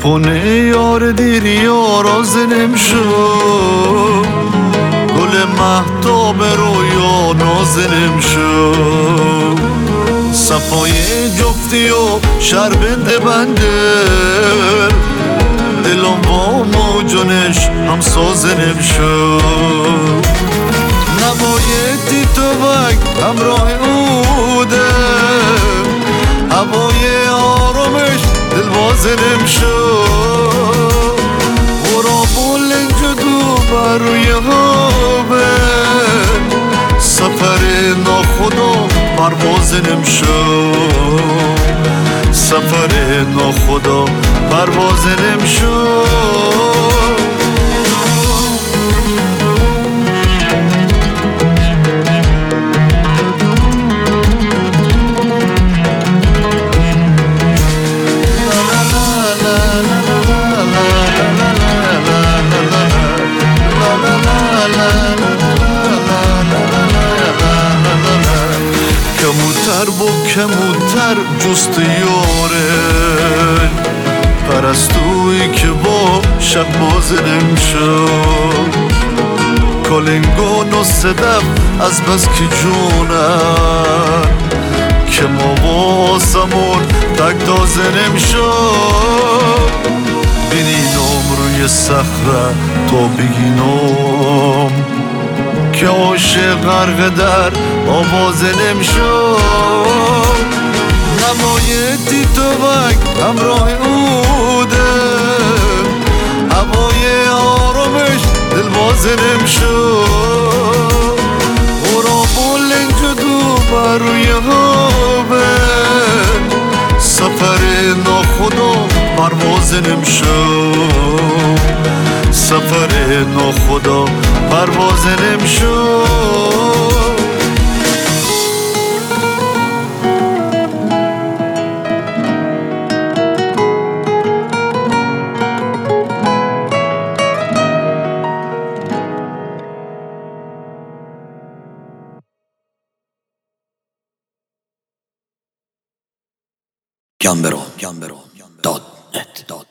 پونه یار دیری آراز نمشو گل مهتاب رویا ناز نمشو صفای جفتی و شربنده بنده دلم با موجونش هم ساز نمشو نوای تیتوک همراه اوده هوای آرامش دل باز نمشو ورا بلنج دو بروی هابه سفر ناخدا پرواز نمشو سفر ناخدا پرواز نمشو کموتر با کموتر جست یاره پرستوی که با شب باز نمشو کالنگان و صدف از بس که جونن که ما با سمون تک تازه نمشو بینینم روی صخره تا بگینم که عاشق غرق در آواز نمشو نمای تیتوک همراه اوده هوای آرامش دل باز نمشو ورا بلنج دو بروی هابه سفر ناخدا پرواز نمشو سفر ناخدا پرواز نمشو Gambero.net